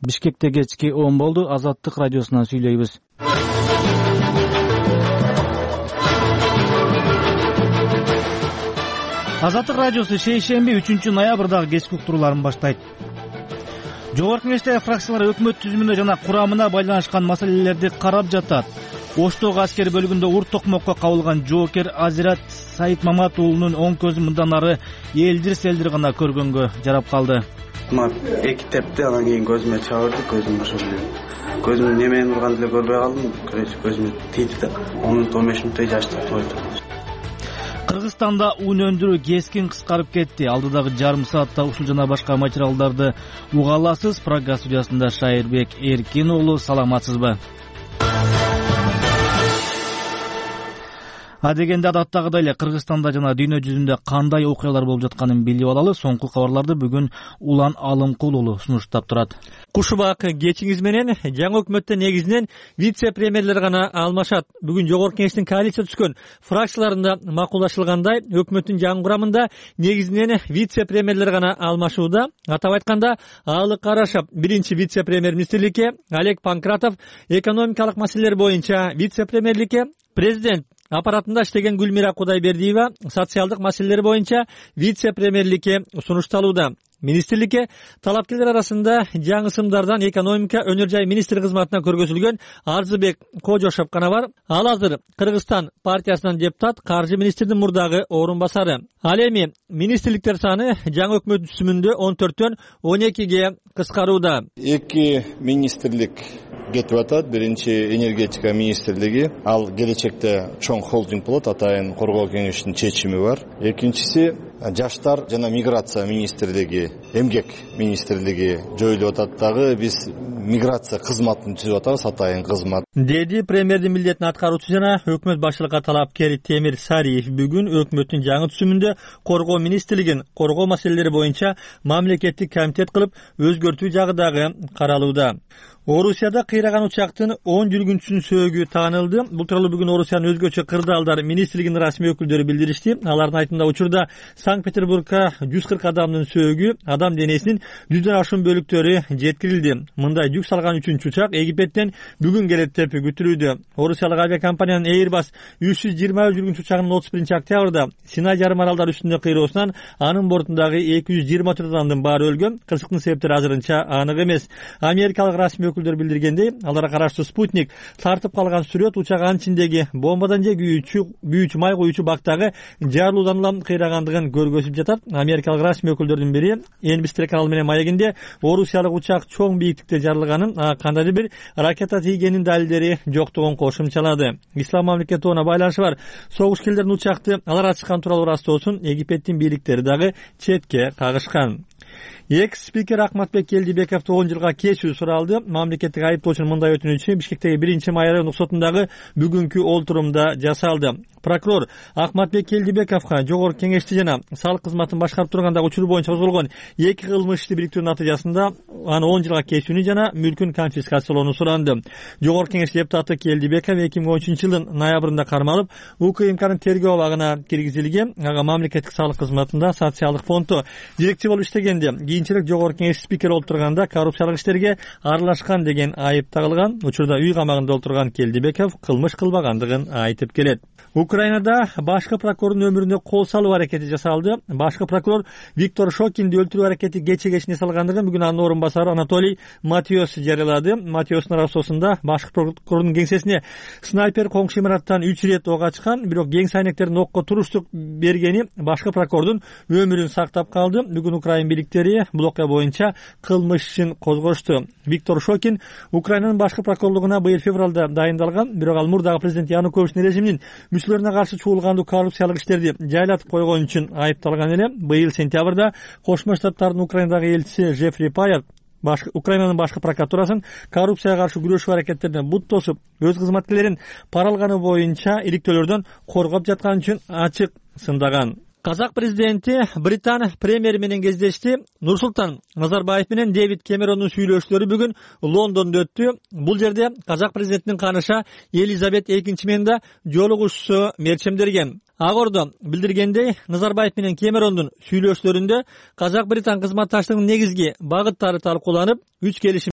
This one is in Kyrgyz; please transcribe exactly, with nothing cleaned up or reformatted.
Бишкекте кечки он болду. Азаттык радиосунан сүйлөйбүз. Азаттык радиосу шейшемби үчүнчү ноябрдагы кечки уктурууларын баштайт. Жогорку Кеңештеги фракциялар өкмөт түзүмүнө жана курамына байланышкан маселелерди карап жатат. Оштогу аскер бөлүгүндө урт токмокко кабылган жоокер Азират Саитмамат уулунун оң көзү мындан ары элдир-селдир гана көргөнгө жарап калды. Эки тепти, анан кийин көзүмө чабырды, көзүм ошо көзүм немени урган деле көрбөй калдым. Көзүмө тийди да он мүнөт он беш мүнөттөй жаш тойду. Кыргызстанда ун өндүрүү кескин кыскарып кетти. Алдыдагы жарым саатта ушул жана башка материалдарды уга аласыз. Программа студиясында Шайырбек Эркин уулу, саламатсызбы? Адегенде адаттагыдай эле Кыргызстанда жана дүйнө жүзүндө кандай окуялар болуп жатканын билип алалы. Соңку кабарларды бүгүн Улан Алымкул уулу сунуштап турат. Кушубак кечиңиз менен жаңы өкмөттө негизинен вице-премьерлер гана алмашат. Бүгүн Жогорку Кеңештин коалиция түзгөн фракцияларында макулдашылгандай, өкмөттүн жаңы курамында негизинен вице-премьерлер гана алмашууда. Атап айтканда, Аалык Карашев биринчи вице-премьер-министрликке, Олег Панкратов экономикалык маселелер боюнча вице-премьерликке, президент аппаратында иштеген Гүлмира Кудайбердиева социалдык маселелер боюнча вице-премьерликке сунушталууда. Министрликке талапкерлер арасында жаңы сымдардан экономика өнөр жай министри кызматына көргөзүлгөн Арзыбек Кожошев гана бар. Ал азыр Кыргызстан партиясынан депутат, каржы министринин мурдагы орун басары. Ал эми министрликтер саны жаңы өкмөт түзүмүндө он төрттөн он экиге кыскарууда. Эки министрлик кетип атат. Биринчи энергетика министрлиги, ал келечекте чоң холдинг болот, атайын коргоо кеңешинин чечими бар. Экинчиси жаштар жана миграция министрлиги, эмгек министрлиги жоюлуп атат дагы. Биз миграция кызматын түзүп атабыз, атайын кызмат. Деди премьердин милдетин аткаруучу жана өкмөт башчылыкка талапкер Темир Сариев бүгүн өкмөттүн жаңы түзүмүндө коргоо министрлигин коргоо маселелери боюнча мамлекеттик комитет кылып өзгөртүү жагы дагы каралууда. Орусияда кыйраган учактын он жүргүнчүсүнүн сөөгү таанылды. Бул тууралуу бүгүн Орусиянын өзгөчө кырдаалдар министрлигинин расмий өкүлдөрү билдиришти. Алардын айтымында учурда Санкт-Петербургка жүз кырк адамдын сөөгү, адам денесинин жүздөн ашуун бөлүктөрү жеткирилди. Мындай жүк салган үчүнчү учак Египтен бүгүн келет деп күтүлүүдө. Орусиялык авиакомпаниянын Airbus үч жүз жыйырма жүргүнчү учагынын отуз биринчи октябрда Синай жарым аралдары үстүндө кыйроосунан анын бортундагы эки жүз жыйырма төрт адамдын баары өлгөн. Кырсыктын себептери азырынча анык эмес. Америкалык расмий өкүлдөр билдиргендей, аларга караштуу Спутник тартып калган сүрөт учагынын ичиндеги бомбадан же күйүүчү күйүүчү май куюучу бактагы жарылуудан улам кыйрагандыгын көргөзүп жатат. Америкалык расмий өкүлдөрдүн бири Эн Би Си телеканалы менен маегинде орусиялык учак чоң бийиктикте жарылганын, кандайдыр бир ракета тийгенин далилдери жоктугун кошумчалады. Ислам мамлекети тобуна байланышы бар согушкерлердин учакты алар ачкан тууралуу ырастоосун Египеттин бийликтери дагы четке кагышкан. Экс-спикер Акматбек Келдибеков он жылга кечүү суралды. Мамлекеттик айыптоочунун мындай өтүнүчү Бишкектеги биринчи май райондук сотундагы бүгүнкү олтурумда жасалды. Прокурор Акматбек Келдибековго Жогорку Кеңешти жана салык кызматын башкарып тургандагы учур боюнча козголгон эки кылмыш ишти бириктирүү натыйжасында аны он жылга кечүүнү жана мүлкүн конфискациялоону суранды. Жогорку Кеңеш депутаты Келдибеков эки миң он үчүнчү жылдын ноябрында кармалып, УКМКнын тергөө абагына киргизилген. Ага мамлекеттик салык кызматында социалдык фонддо директор болуп иштегенде кийинчерээк Жогорку Кеңеш спикери болуп турганда коррупциялык иштерге аралашкан деген айып тагылган. Учурда үй камагында отурган Келдибеков кылмыш кылбагандыгын айтып келет. Украинада башкы прокурордун өмүрүнө кол салуу аракети жасалды. Башкы прокурор Виктор Шокинди өлтүрүү аракети кече кечине салгандыгын бүгүн анын орун басары Анатолий Матиос жарыялады. Матиостун арасосунда башкы прокурордун кеңсесине снайпер коңшу имараттан үч ирет ок ачкан, бирок кең сайнектердин окко туруштук бергени башкы прокурордун өмүрүн сактап калды. Бүгүн Украин бийликтери бул окуя боюнча кылмыш ишин козгошту. Виктор Шокин Украинанын башкы прокурорлугуна быйыл февралда дайындалган, бирок ал мурдагы президент Януковичтин режиминин мүчөлөрүнө каршы чуулгандуу коррупциялык иштерди жайлатып койгон үчүн айыпталган эле. Быйыл сентябрда Кошмо Штаттардын Украинадагы элчиси Жефри Паяр Украинанын башкы прокуратурасын коррупцияга каршы күрөшүү аракеттерине бут тосуп, өз кызматкерлерин пара алганы боюнча иликтөөлөрдөн коргоп жаткан үчүн ачык сындаган. Казак президенти Британ премьери менен кездешти. Нурсултан Назарбаев менен Дэвид Кэмерондун сүйлөшүүлөрү бүгүн Лондондо өттү. Бул жерде казак президентинин каныша Елизабет экинчи менен да жолугушуу мерчемдерген. Ак Ордо билдиргендей, Назарбаев менен Кэмерондун сүйлөшүүлөрүндө казак-британ кызматташтыгынын негизги багыттары талкууланып, үч келишим